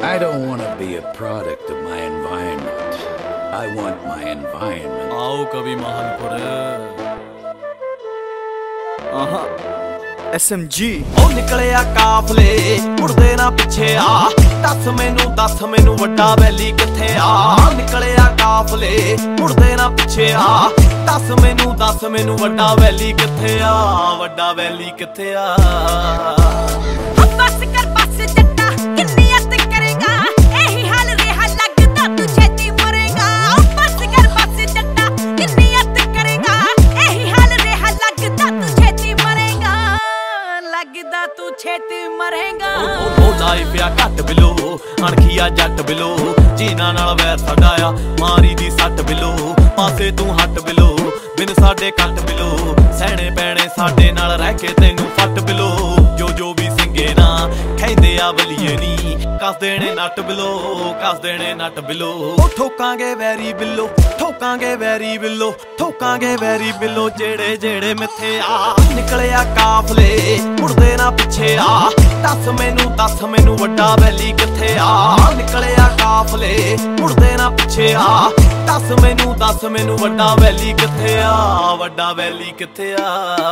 I don't want to be a product of my environment. I want my environment. आओ कभी Mahanpur SMG ਉਹ ਨਿਕਲਿਆ ਕਾਫਲੇ ਮੁੜਦੇ ਨਾ ਪਿੱਛੇ ਆ ਦੱਸ ਮੈਨੂੰ ਵੱਡਾ ਵੈਲੀ ਕਿੱਥੇ ਆ ਨਿਕਲਿਆ ਕਾਫਲੇ ਮੁੜਦੇ ਨਾ ਪਿੱਛੇ ਆ ਦੱਸ ਮੈਨੂੰ ਵੱਡਾ ਵੈਲੀ ਕਿੱਥੇ ਆ ਵੱਡਾ ਵੈਲੀ ਕਿੱਥੇ ਆ ਬਸ ਕਰ ਬਸ ਜੱਟਾ ਕਿੰਨੀ ਅੱਤ ਕਰੇਗਾ ਇਹੀ ਹਾਲ ਰਿਹਾ ਲੱਗਦਾ ਤੂੰ ਛੇਤੀ ਮਰੇਗਾ ਬਸ ਕਰ ਬਸ ਜੱਟਾ ਕਿੰਨੀ ਅੱਤ ਕਰੇਗਾ ਇਹੀ ਹਾਲ ਰਿਹਾ ਲੱਗਦਾ ਤੂੰ ਛੇਤੀ ਮਰੇਗਾ ਲੱਗਦਾ ਤੂੰ ਛੇਤੀ ਮਰੇਗਾ ਉਹ ਲਾਈ ਪਿਆ ਘੱਟ ਬਿਲੋ ਅਣਖੀਆ ਜੱਟ ਬਿਲੋ ਜੀਨਾ ਨਾਲ ਵੈਰ ਸਾਡਾ ਆ ਮਾਰੀ ਦੀ ਸੱਟ ਬਿਲੋ ਪਾਸੇ ਤੂੰ ਹੱਟ ਬਿਲੋ ਬਿਨ ਸਾਡੇ ਕੱਟ ਬਿਲੋ ਸਹਿਣੇ ਪੈਣੇ ਸਾਡੇ ਨਾਲ ਰਹਿ ਕੇ ਤੈਨੂੰ ਫੱਟ ਬਿਲੋ ਜੋ ਵੀ ਸਿੰਗੇ ਨਾ ਕਹਿੰਦੇ ਆ ਬਲੀਏ ਨੀ ਕੱਸ ਦੇਣੇ ਨੱਟ ਬਿਲੋ ਉਹ ਠੋਕਾਂਗੇ ਵੈਰੀ ਬਿੱਲੋ ਠੋਕਾਂਗੇ ਵੈਰੀ ਬਿੱਲੋ ਜਿਹੜੇ ਮਿੱਥੇ ਆ ਨਿਕਲਿਆ ਕਾਫਲੇ ਮੁੜਦੇ ਨਾ ਪਿੱਛੇ ਆ ਦੱਸ ਮੈਨੂੰ ਵੱਡਾ ਵੈਲੀ ਕਿੱਥੇ ਆ ਨਿਕਲਿਆ ਕਾਫਲੇ ਮੁੜਦੇ ਨਾ ਪਿੱਛੇ ਆ ਦੱਸ ਮੈਨੂੰ ਵੱਡਾ ਵੈਲੀ ਕਿੱਥੇ ਆ ਵੱਡਾ ਵੈਲੀ ਕਿੱਥੇ ਆ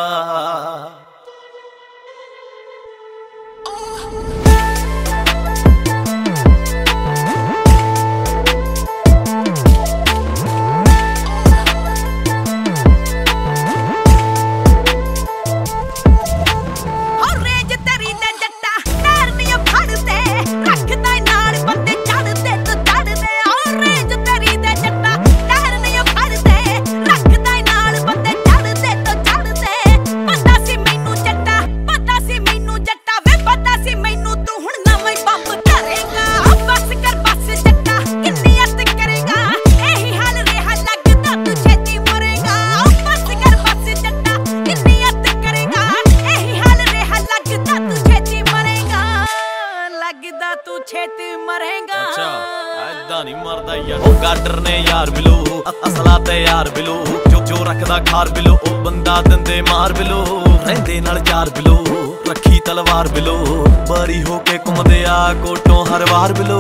ਤੂੰ ਛੇਤੀ ਮਰੇਗਾ ਅੱਛਾ ਐਦਾਂ ਨਹੀਂ ਮਰਦਾ ਯਾਰ ਉਹ ਗਾਡਰ ਨੇ ਯਾਰ ਬਿਲੋ ਅਸਲਾ ਤੇ ਯਾਰ ਬਿਲੋ ਜੋ ਰੱਖਦਾ ਖਾਰ ਬਿਲੋ ਉਹ ਬੰਦਾ ਦੰਦੇ ਮਾਰ ਬਿਲੋ ਰਹਿੰਦੇ ਨਾਲ ਯਾਰ ਬਿਲੋ ਰੱਖੀ ਤਲਵਾਰ ਬਿਲੋ ਬਰੀ ਹੋ ਕੇ ਘੁੰਮਦੇ ਆ ਕੋਟੋਂ ਹਰ ਵਾਰ ਬਿਲੋ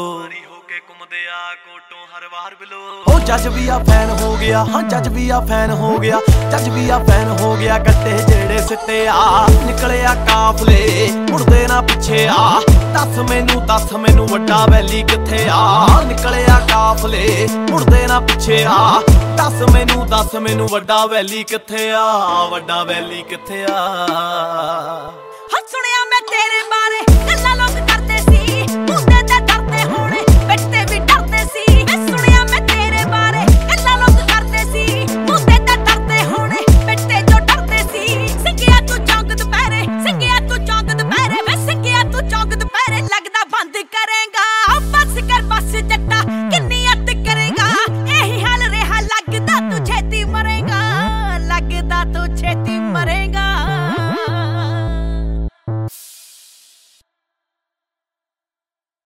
ਉਹ ਜੱਜ ਵੀ ਆ ਫੈਨ ਹੋ ਗਿਆ ਹਾਂ ਜੱਜ ਵੀ ਆ ਫੈਨ ਹੋ ਗਿਆ ਕੱਟੇ ਜਿਹੜੇ ਸਿੱਟੇ ਆ ਨਿਕਲਿਆ ਕਾਫਲੇ ਮੁੜਦੇ ਨਾ ਪਿੱਛੇ ਆ ਦੱਸ ਮੈਨੂੰ ਵੱਡਾ ਵੈਲੀ ਕਿੱਥੇ ਆ ਨਿਕਲਿਆ ਕਾਫਲੇ ਮੁੜਦੇ ਨਾ ਪਿੱਛੇ ਆ ਦੱਸ ਮੈਨੂੰ ਵੱਡਾ ਵੈਲੀ ਕਿੱਥੇ ਆ ਵੱਡਾ ਵੈਲੀ ਕਿੱਥੇ ਆ ਸੁਣਿਆ